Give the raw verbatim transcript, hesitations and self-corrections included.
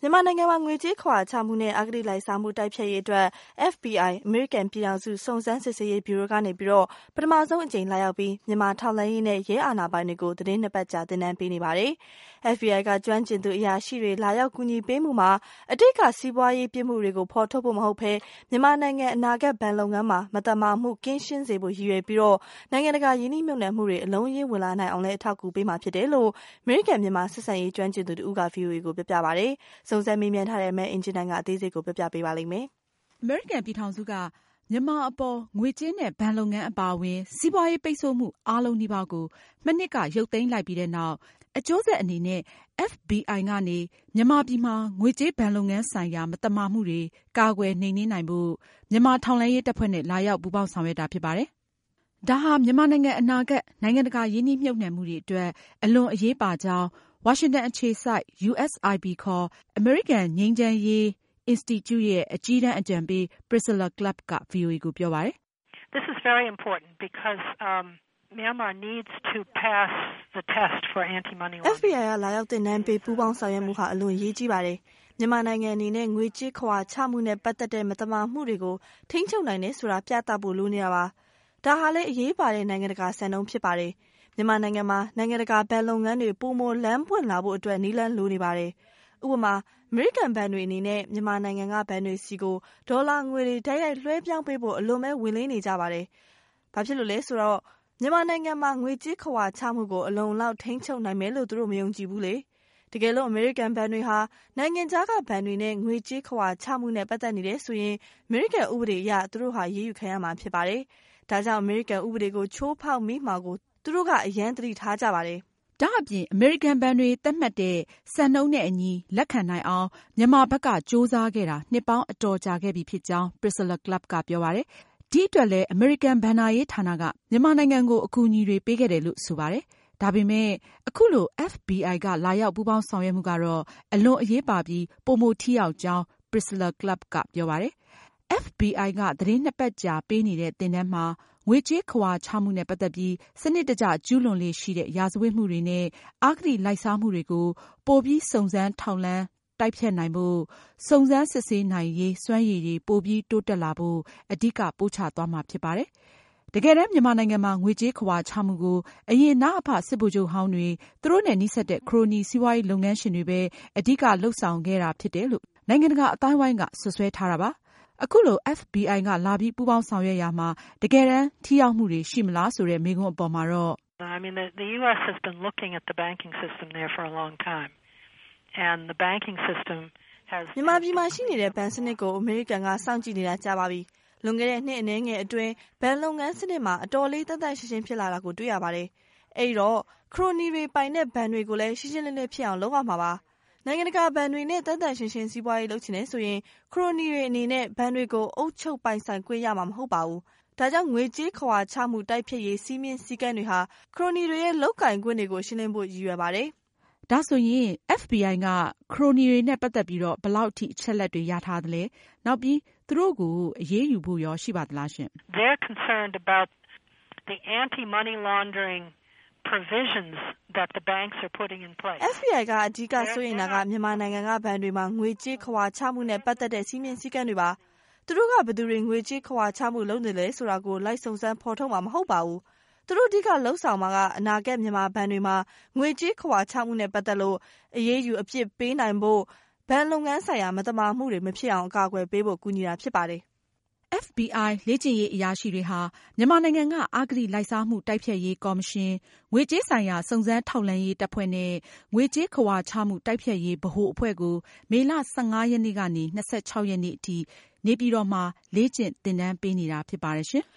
မြန်မာနိုင်ငံမှာငွေကြေးခဝါချမှုနဲ့အဂတိလိုက်စားမှုတိုက်ဖျက်ရေးအတွက် F B I အမေရိကန်ပြည်ထောင်စုစုံစမ်းစစ်ဆေးရေးဗျူရိုကနေပြီးတော့ပထမဆုံးအကြိမ်လာရောက်ပြီးမြန်မာထောက်လှမ်းရေးနဲ့ရဲအာဏာပိုင်တွေကိုသတင်းနှစ်ပတ်ကြာသင်တန်းပေးနေပါတယ်။ F B I ကကျွမ်းကျင်သူအရာရှိတွေလာရောက်ကူညီပေးမှုမှာအတိတ်ကစီးပွားရေးပြစ်မှုတွေကိုဖော်ထုတ်ဖို့မဟုတ်ဘဲမြန်မာနိုင်ငံအနာဂတ်ဘဏ်လုပ်ငန်းမှာမတမာမှုကင်းရှင်းစေဖို့ရည်ရွယ်ပြီးတော့နိုင်ငံတကာယင်းနှိမ့်မြုပ်နှံမှုတွေအလုံးအရင်းဝင်လာနိုင်အောင်လည်းအထောက်အကူပေးမှာဖြစ်တယ်လို့အမေရိကန်မြန်မာဆက်ဆံရေးကျွမ်းကျင်သူတူက V O A ကိုပြောပြပါတယ်။စုံစမ်းမေးမြန်းထားတဲ့မဲအင်ဂျင်နန်ကအသေးစိတ်ကိုပြောပြပေးပါလိမ့်မယ်။အမေရိကန်ပြည်ထောင်စုကမြန်မာအပေါ်ငွေကြေးနဲ့ဘဏ်လုပ်ငန်းအပါအဝင်စီးပွားရေးပိတ်ဆို့မှုအားလုံးနီးပါးကိုမနှစ်ကရုပ်သိမ်းလိုက်ပြီးတဲ့နောက်အကျိုးဆက်အနေနဲ့ F B I ကနေမြန်မာပြည်မှာငွေကြေးဘဏ်လုပ်ငန်းဆိုင်ရာမသမာမှုတွေကာကွယ်နှိမ်နင်းနိုင်ဖို့မြန်မာထောက်လှမ်းရေးတပ်ဖွဲ့နဲ့လာရောက်ပူးပေါင်းဆောင်ရွက်တာဖြစ်ပါတယ်။ဒါဟာမြန်မာနိုင်ငံအနာဂတ်နိုင်ငံတကာယင်းနှိမ့်မြုပ်နှံမှုတွေအတွက်အလွန်အရေးပါကြောင်းဝါရှင်တန်အခြေစိုက် U S I P ခေါ်အမေရိကန်ငြိမ်းချမ်းရေးအင်စတီကျုရဲ့အကြီးတန်းအကြံပေး Priscilla Clapp က V O A ကိုပြောပါတယ်။ This is very important because um, Myanmar needs to pass the test for anti-money laundering. F B I ကလာရောက်တင်နန်းပေးပူးပေါင်းဆောင်ရွက်မှုဟာအလွန်ရေးကြီးပါတယ်။မြန်မာနိုင်ငံအနေနဲ့ငွေကြေးခွာချမှုနဲ့ပတ်သက်တဲ့မတမာမှုတွေကိုထိန်းချုပ်နိုင်တယ်ဆိုတာပြသဖို့လိုနေတာပါ။ဒါဟာလည်းအရေးပါတဲ့နိုင်ငံတကာစံနှုန်းဖြစ်ပါတယ်။မြန်မာနိုင်ငံမှာနိုင်ငံတကာဘဏ်လုပ်ငန်းတွေပုံမလမ်းပွင့်လာဖို့အတွက်နည်းလမ်းလိုနေပါတယ်။ဥပမာအမေရိကန်ဘဏ်တွေအနေနဲ့မြန်မာနိုင်ငံကဘဏ်တွေစီကိုဒေါ်လာငွေတွေတိုက်ရိုက်လွှဲပြောင်းပေးဖို့အလွန်ပဲဝင်လေးနေကြပါတယ်။ဘာဖြစ်လို့လဲဆိုတော့မြန်မာနိုင်ငံမှာငွေကြေးခွာချမှုကိုအလုံးလောက်ထိန်းချုပ်နိုင်မယ်လို့သူတို့မယုံကြည်ဘူးလေ။တကယ်လို့အမေရိကန်ဘဏ်တွေဟာနိုင်ငံခြားကဘဏ်တွေနဲ့ငွေကြေးခွာချမှုနဲ့ပတ်သက်နေတယ်ဆိုရင်အမေရိကန်ဥပဒေအရသူတို့ဟာရေးယူခံရမှာဖြစ်ပါတယ်။ဒါကြောင့်အမေရိကန်ဥပဒေကိုချိုးဖောက်မိမှာကိုသူတို့ကအရန်သတိထားကြပါတယ်။ဒါအပြင်အမေရိကန်ဘဏ်တွေသတ်မှတ်တဲ့စံနှုန်းနဲ့အညီလက်ခံနိုင်အောင်မြန်မာဘက်ကကြိုးစားခဲ့တာနှစ်ပေါင်းအတော်ကြာခဲ့ပြီဖြစ်ကြောင်း Priscilla Clapp ကပြောပါတယ်။ဒီအတွက်လည်းအမေရိကန်ဘဏ္ဍာရေးဌာနကမြန်မာနိုင်ငံကိုအကူအညီတွေပေးခဲ့တယ်လို့ဆိုပါတယ်။ဒါပေမဲ့အခုလို F B I ကလာရောက်ပူးပေါင်းဆောင်ရွက်မှုကတော့အလွန်အရေးပါပြီးပိုမိုထိရောက်ကြောင်း Priscilla Clapp ကပြောပါတယ်။ F B I ကသတင်းနှစ်ပတ်ကြာပေးနေတဲ့သင်တန်းမှာငွေကြေးခဝါချမှုနဲ့ပတ်သက်ပြီးစနစ်တကျကျူးလွန်လေရှိတဲ့ရာဇဝတ်မှုတွေနဲ့အဂတိလိုက်စားမှုတွေကိုပိုပြီးစုံစမ်းထောက်လှမ်းတိုက်ဖျက်နိုင်ဖို့စုံစမ်းစစ်ဆေးနိုင်ရေးစွမ်းရည်တွေပိုပြီးတိုးတက်လာဖို့အဓိကပို့ချသွားမှာဖြစ်ပါတယ်။တကယ်တမ်းမြန်မာနိုင်ငံမှာငွေကြေးခဝါချမှုကိုအရင်နအဖစစ်ဗိုလ်ချုပ်ဟောင်းတွေသူတို့နဲ့နှိစက်တဲ့ခရိုနီစီးပွားရေးလုပ်ငန်းရှင်တွေပဲအဓိကလှုပ်ဆောင်ခဲ့တာဖြစ်တယ်လို့နိုင်ငံတကာအသိုင်းအဝိုင်းကဆွဆွဲထားတာပါ။အခုလို F B I ကလာပြီးပူးပေါင်းဆောင်ရွက်ရာမှာတကယ်တမ်းထိရောက်မှုတွေရှိမလားဆိုတဲ့မေးခွန်းအပေါ်မှာတော့ I mean the, the U S has been looking at the banking system there for a long time and the banking system has မြန်မာပြည်မှာရှိနေတဲ့ဘဏ်စနစ်ကိုအမေရိကန်ကစောင့်ကြည့်နေတာကြာပါပြီ။လွန်ခဲ့တဲ့နှစ်အနည်းငယ်အတွင်းဘဏ်လုပ်ငန်းစနစ်မှာအတော်လေးတန်တန်ရှင်းရှင်းဖြစ်လာတာကိုတွေ့ရပါတယ်။အဲဒီတော့ခရိုနီတွေပိုင်တဲ့ဘဏ်တွေကိုလည်းရှင်းရှင်းလင်းလင်းဖြစ်အောင်လုပ်ရမှာပါ။နိုင်ငံတကာဘဏ်တွေနဲ့တန်တန်ရှင်းရှင်းစီးပွားရေးလုပ်ချင်နေဆိုရင်ခရိုနီတွေအနေနဲ့ဘဏ်တွေကိုအုပ်ချုပ်ပိုင်ဆိုင်ခွင့်ရမှာမဟုတ်ပါဘူး။ဒါကြောင့်ငွေကြေးခွာချမှုတိုက်ဖျက်ရေးစီးမင်းစည်းကမ်းတွေဟာခရိုနီတွေရဲ့လုပ်ကင်ခွင့်တွေကိုရှင်းလင်းဖို့ရည်ရွယ်ပါတယ်။ဒါဆိုရင် F B I ကခရိုနီတွေနဲ့ပတ်သက်ပြီးတော့ဘယ်လောက်ထိအချက်လက်တွေရထားသလဲ။နောက်ပြီးသူတို့ကိုအရေးယူဖို့ရောရှိပါသလားရှင်။ They're concerned about the anti-money laundering provisions that the banks are putting in place. F B I ကအဓိကစိုးရိမ်တာကမြန်မာနိုင်ငံကဘဏ်တွေမှာငွေကြေးခွာချမှုနဲ့ပတ်သက်တဲ့စီးမင်းစည်းကမ်းတွေပါ။သူတို့ကဘယ်သူတွေငွေကြေးခွာချမှုလုပ်နေလဲဆိုတာကိုလိုက်စုံစမ်းဖော်ထုတ်မှာမဟုတ်ပါဘူး။သူတို့အဓိကလှုပ်ဆောင်မှာကအနာဂတ်မြန်မာဘဏ်တွေမှာငွေကြေးခွာချမှုနဲ့ပတ်သက်လို့အရေးယူအပြစ်ပေးနိုင်ဖို့ဘဏ်လုပ်ငန်းဆိုင်ရာမတမာမှုတွေမဖြစ်အောင်အကာအကွယ်ပေးဖို့ကူညီတာဖြစ်ပါတယ်။ F B I လေ့ကျင့်ရေးအရာရှိတွေဟာမြန်မာနိုင်ငံကအဂတိလိုက်စားမှုတိုက်ဖျက်ရေးကော်မရှင်၊ငွေကြေးဆိုင်ရာစုံစမ်းထောက်လှမ်းရေးတပ်ဖွဲ့နဲ့ငွေကြေးခဝါချမှုတိုက်ဖျက်ရေးဗဟိုအဖွဲ့ကိုမေလ၁၅ရက်နေ့ကနေ၂၆ရက်နေ့အထိနေပြည်တော်မှာလေ့ကျင့်သင်တန်းပေးနေတာဖြစ်ပါတယ်ရှင်။